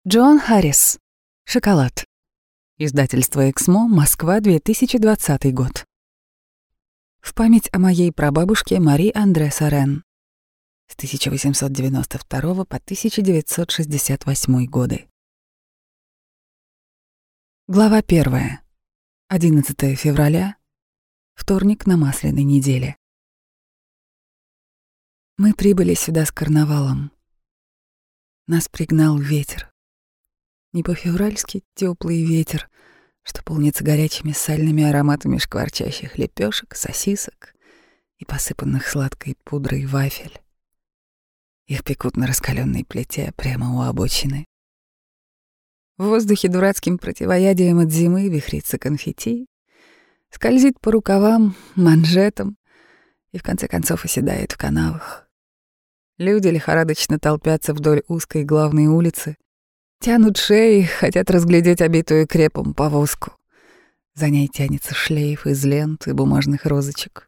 Джон Харрис. «Шоколад». Издательство «Эксмо», Москва, 2020 год. В память о моей прабабушке Мари Андре Сорен с 1892 по 1968 годы. Глава 1. 11 февраля. Вторник на Масляной неделе. Мы прибыли сюда с карнавалом. Нас пригнал ветер. Не по-февральски теплый ветер, что полнится горячими сальными ароматами шкварчащих лепешек, сосисок и посыпанных сладкой пудрой вафель. Их пекут на раскаленной плите прямо у обочины. В воздухе дурацким противоядием от зимы вихрится конфетти, скользит по рукавам, манжетам и в конце концов оседает в канавах. Люди лихорадочно толпятся вдоль узкой главной улицы, тянут шеи, хотят разглядеть обитую крепом повозку. За ней тянется шлейф из лент и бумажных розочек.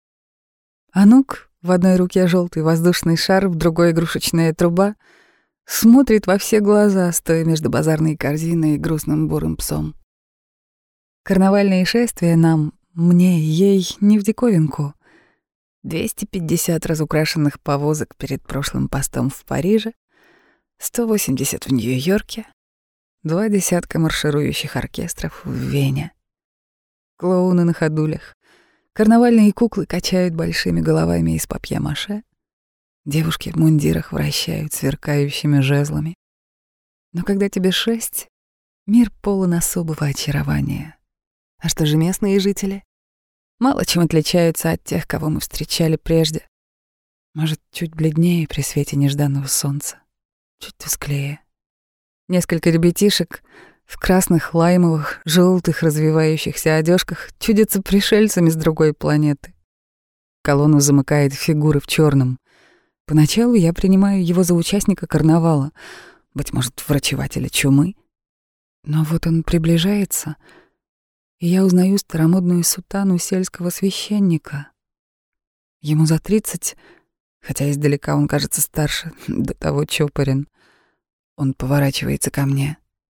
Анук, в одной руке желтый воздушный шар, в другой игрушечная труба, смотрит во все глаза, стоя между базарной корзиной и грустным бурым псом. Карнавальные шествия нам, мне, ей не в диковинку. 250 разукрашенных повозок перед прошлым постом в Париже, 180 в Нью-Йорке, 2 десятка марширующих оркестров в Вене. Клоуны на ходулях, карнавальные куклы качают большими головами из папье-маше, девушки в мундирах вращают сверкающими жезлами. Но когда тебе 6, мир полон особого очарования. А что же местные жители? Мало чем отличаются от тех, кого мы встречали прежде. Может, чуть бледнее при свете нежданного солнца, чуть тусклее. Несколько ребятишек в красных, лаймовых, желтых развивающихся одежках чудятся пришельцами с другой планеты. Колонну замыкает фигура в черном. Поначалу я принимаю его за участника карнавала, быть может, врачевателя чумы. Но вот он приближается, и я узнаю старомодную сутану сельского священника. Ему за 30, хотя издалека он кажется старше, до того чопорен. Он поворачивается ко мне.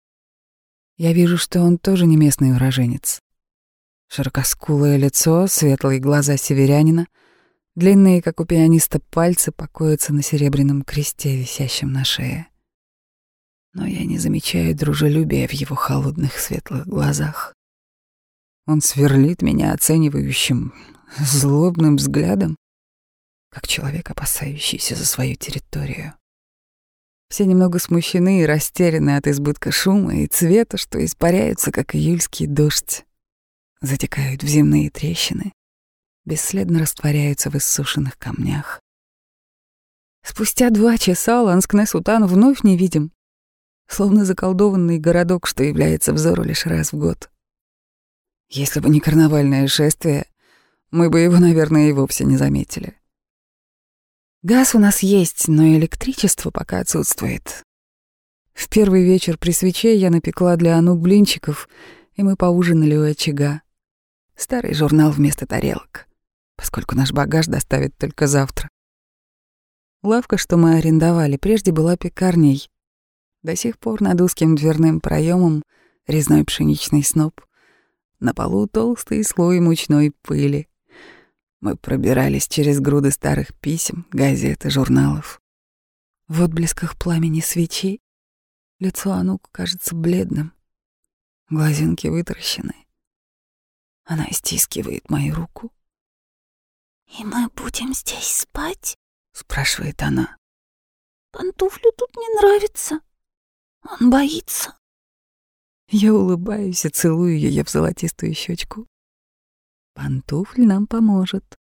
Я вижу, что он тоже не местный уроженец. Широкоскулое лицо, светлые глаза северянина, длинные, как у пианиста, пальцы покоятся на серебряном кресте, висящем на шее. Но я не замечаю дружелюбия в его холодных светлых глазах. Он сверлит меня оценивающим, злобным взглядом, как человек, опасающийся за свою территорию. Все немного смущены и растеряны от избытка шума и цвета, что испаряются, как июльский дождь, затекают в земные трещины, бесследно растворяются в иссушенных камнях. Спустя 2 часа Ланскне-Сутан вновь не видим, словно заколдованный городок, что является взору лишь раз в год. Если бы не карнавальное шествие, мы бы его, наверное, и вовсе не заметили. Газ у нас есть, но электричество пока отсутствует. В первый вечер при свече я напекла для Анук блинчиков, и мы поужинали у очага. Старый журнал вместо тарелок, поскольку наш багаж доставят только завтра. Лавка, что мы арендовали, прежде была пекарней. До сих пор над узким дверным проемом резной пшеничный сноп, на полу толстый слой мучной пыли. Мы пробирались через груды старых писем, газет и журналов. В отблесках пламени свечи лицо Анук кажется бледным, глазинки вытаращены. Она стискивает мою руку. «И мы будем здесь спать?» — спрашивает она. «Пантуфлю тут не нравится. Он боится». Я улыбаюсь и целую ее в золотистую щечку. Пантуфль нам поможет.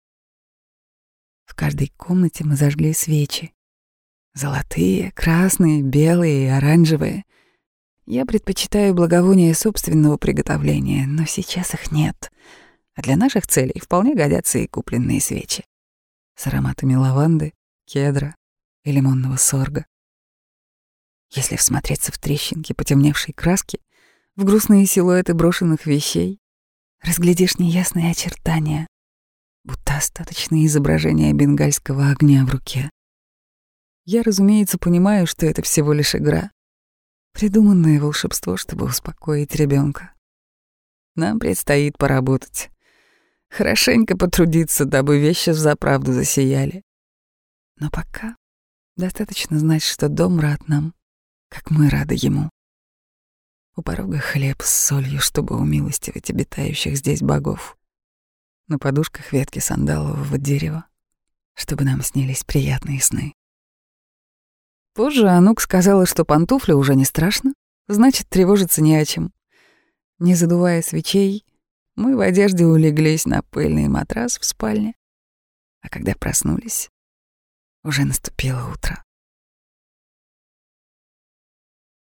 В каждой комнате мы зажгли свечи. Золотые, красные, белые и оранжевые. Я предпочитаю благовония собственного приготовления, но сейчас их нет. А для наших целей вполне годятся и купленные свечи с ароматами лаванды, кедра и лимонного сорга. Если всмотреться в трещинки потемневшей краски, в грустные силуэты брошенных вещей, разглядишь неясные очертания, будто остаточные изображения бенгальского огня в руке. Я, разумеется, понимаю, что это всего лишь игра. Придуманное волшебство, чтобы успокоить ребенка. Нам предстоит поработать. Хорошенько потрудиться, дабы вещи взаправду засияли. Но пока достаточно знать, что дом рад нам, как мы рады ему. У порога хлеб с солью, чтобы умилостивить обитающих здесь богов. На подушках ветки сандалового дерева, чтобы нам снились приятные сны. Позже Анук сказала, что пантуфля уже не страшно, значит, тревожиться не о чем. Не задувая свечей, мы в одежде улеглись на пыльный матрас в спальне, а когда проснулись, уже наступило утро.